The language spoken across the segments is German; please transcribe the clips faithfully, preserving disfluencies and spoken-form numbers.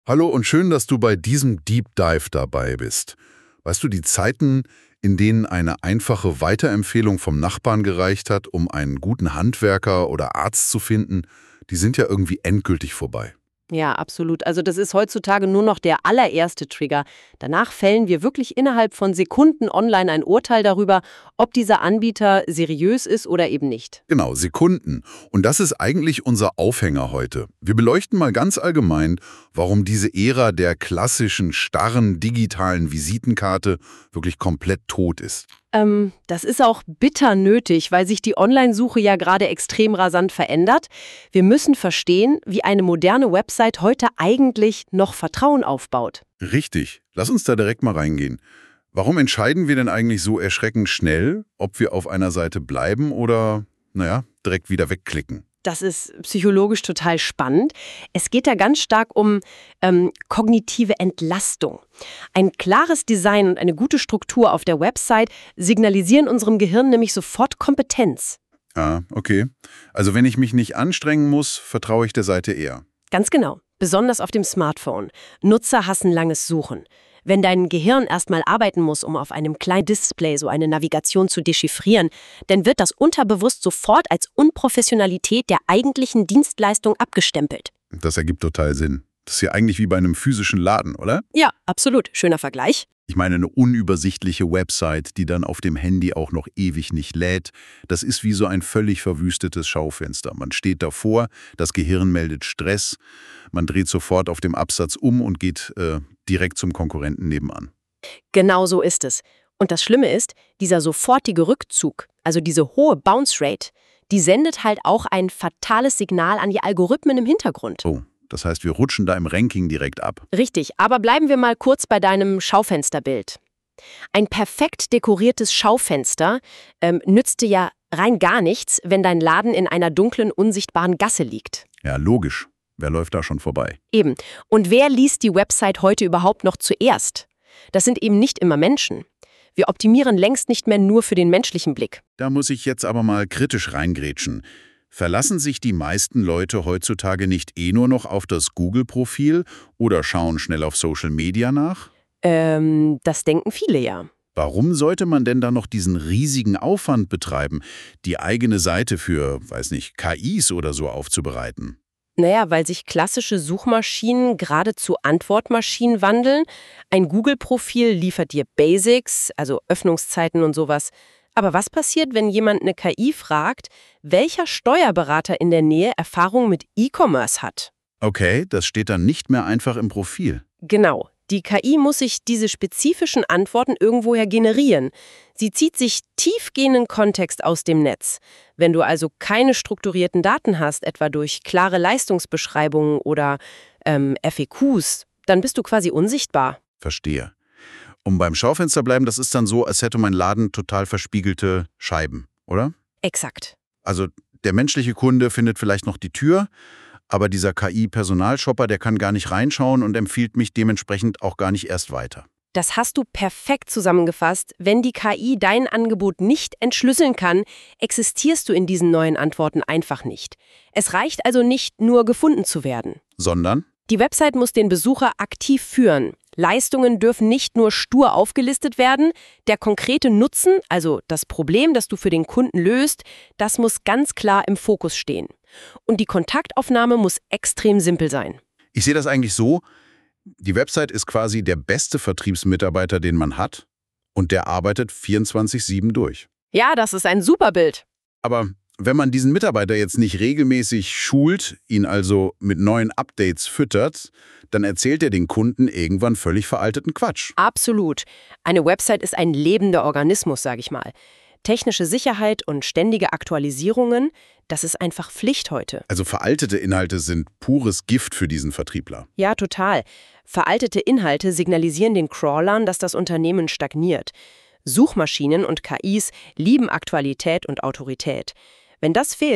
Hallo und schön, dass du bei diesem Deep Dive dabei bist. Weißt du, die Zeiten, in denen eine einfache Weiterempfehlung vom Nachbarn gereicht hat, um einen guten Handwerker oder Arzt zu finden, die sind ja irgendwie endgültig vorbei. Ja, absolut. Also das ist heutzutage nur noch der allererste Trigger. Danach fällen wir wirklich innerhalb von Sekunden online ein Urteil darüber, ob dieser Anbieter seriös ist oder eben nicht. Genau, Sekunden. Und das ist eigentlich unser Aufhänger heute. Wir beleuchten mal ganz allgemein, warum diese Ära der klassischen, starren, digitalen Visitenkarte wirklich komplett tot ist. Ähm, das ist auch bitter nötig, weil sich die Online-Suche ja gerade extrem rasant verändert. Wir müssen verstehen, wie eine moderne Website heute eigentlich noch Vertrauen aufbaut. Richtig. Lass uns da direkt mal reingehen. Warum entscheiden wir denn eigentlich so erschreckend schnell, ob wir auf einer Seite bleiben oder, naja, direkt wieder wegklicken? Das ist psychologisch total spannend. Es geht da ganz stark um ähm, kognitive Entlastung. Ein klares Design und eine gute Struktur auf der Website signalisieren unserem Gehirn nämlich sofort Kompetenz. Ah, okay. Also wenn ich mich nicht anstrengen muss, vertraue ich der Seite eher. Ganz genau, besonders auf dem Smartphone. Nutzer hassen langes Suchen. Wenn dein Gehirn erstmal arbeiten muss, um auf einem kleinen Display so eine Navigation zu dechiffrieren, dann wird das unterbewusst sofort als Unprofessionalität der eigentlichen Dienstleistung abgestempelt. Das ergibt total Sinn. Das ist ja eigentlich wie bei einem physischen Laden, oder? Ja, absolut. Schöner Vergleich. Ich meine, eine unübersichtliche Website, die dann auf dem Handy auch noch ewig nicht lädt, das ist wie so ein völlig verwüstetes Schaufenster. Man steht davor, das Gehirn meldet Stress, man dreht sofort auf dem Absatz um und geht äh, direkt zum Konkurrenten nebenan. Genau so ist es. Und das Schlimme ist, dieser sofortige Rückzug, also diese hohe Bounce Rate, die sendet halt auch ein fatales Signal an die Algorithmen im Hintergrund. Oh. Das heißt, wir rutschen da im Ranking direkt ab. Richtig, aber bleiben wir mal kurz bei deinem Schaufensterbild. Ein perfekt dekoriertes Schaufenster ähm, nützt dir ja rein gar nichts, wenn dein Laden in einer dunklen, unsichtbaren Gasse liegt. Ja, logisch. Wer läuft da schon vorbei? Eben. Und wer liest die Website heute überhaupt noch zuerst? Das sind eben nicht immer Menschen. Wir optimieren längst nicht mehr nur für den menschlichen Blick. Da muss ich jetzt aber mal kritisch reingrätschen. Verlassen sich die meisten Leute heutzutage nicht eh nur noch auf das Google-Profil oder schauen schnell auf Social Media nach? Ähm, das denken viele ja. Warum sollte man denn da noch diesen riesigen Aufwand betreiben, die eigene Seite für, weiß nicht, K Is oder so aufzubereiten? Naja, weil sich klassische Suchmaschinen gerade zu Antwortmaschinen wandeln. Ein Google-Profil liefert dir Basics, also Öffnungszeiten und sowas. Aber was passiert, wenn jemand eine K I fragt, welcher Steuerberater in der Nähe Erfahrung mit E-Commerce hat? Okay, das steht dann nicht mehr einfach im Profil. Genau. Die K I muss sich diese spezifischen Antworten irgendwoher generieren. Sie zieht sich tiefgehenden Kontext aus dem Netz. Wenn du also keine strukturierten Daten hast, etwa durch klare Leistungsbeschreibungen oder ähm, F A Qs, dann bist du quasi unsichtbar. Verstehe. Um beim Schaufenster bleiben, das ist dann so, als hätte mein Laden total verspiegelte Scheiben, oder? Exakt. Also der menschliche Kunde findet vielleicht noch die Tür, aber dieser K I-Personalshopper, der kann gar nicht reinschauen und empfiehlt mich dementsprechend auch gar nicht erst weiter. Das hast du perfekt zusammengefasst. Wenn die K I dein Angebot nicht entschlüsseln kann, existierst du in diesen neuen Antworten einfach nicht. Es reicht also nicht, nur gefunden zu werden. Sondern? Die Website muss den Besucher aktiv führen. Leistungen dürfen nicht nur stur aufgelistet werden. Der konkrete Nutzen, also das Problem, das du für den Kunden löst, das muss ganz klar im Fokus stehen. Und die Kontaktaufnahme muss extrem simpel sein. Ich sehe das eigentlich so, die Website ist quasi der beste Vertriebsmitarbeiter, den man hat, und der arbeitet vierundzwanzig sieben durch. Ja, das ist ein super Bild. Aber wenn man diesen Mitarbeiter jetzt nicht regelmäßig schult, ihn also mit neuen Updates füttert, dann erzählt er den Kunden irgendwann völlig veralteten Quatsch. Absolut. Eine Website ist ein lebender Organismus, sage ich mal. Technische Sicherheit und ständige Aktualisierungen, das ist einfach Pflicht heute. Also veraltete Inhalte sind pures Gift für diesen Vertriebler. Ja, total. Veraltete Inhalte signalisieren den Crawlern, dass das Unternehmen stagniert. Suchmaschinen und K Is lieben Aktualität und Autorität. Wenn das fehlt,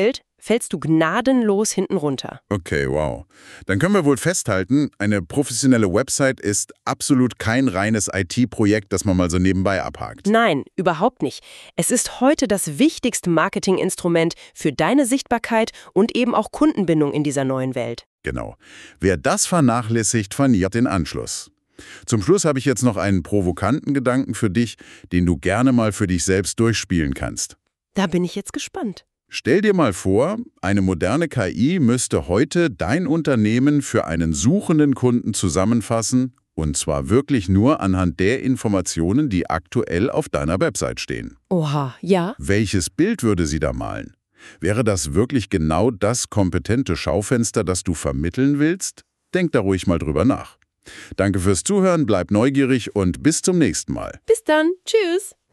fällst du gnadenlos hinten runter. Okay, wow. Dann können wir wohl festhalten, eine professionelle Website ist absolut kein reines I T-Projekt, das man mal so nebenbei abhakt. Nein, überhaupt nicht. Es ist heute das wichtigste Marketinginstrument für deine Sichtbarkeit und eben auch Kundenbindung in dieser neuen Welt. Genau. Wer das vernachlässigt, verliert den Anschluss. Zum Schluss habe ich jetzt noch einen provokanten Gedanken für dich, den du gerne mal für dich selbst durchspielen kannst. Da bin ich jetzt gespannt. Stell dir mal vor, eine moderne K I müsste heute dein Unternehmen für einen suchenden Kunden zusammenfassen, und zwar wirklich nur anhand der Informationen, die aktuell auf deiner Website stehen. Oha, ja? Welches Bild würde sie da malen? Wäre das wirklich genau das kompetente Schaufenster, das du vermitteln willst? Denk da ruhig mal drüber nach. Danke fürs Zuhören, bleib neugierig und bis zum nächsten Mal. Bis dann. Tschüss.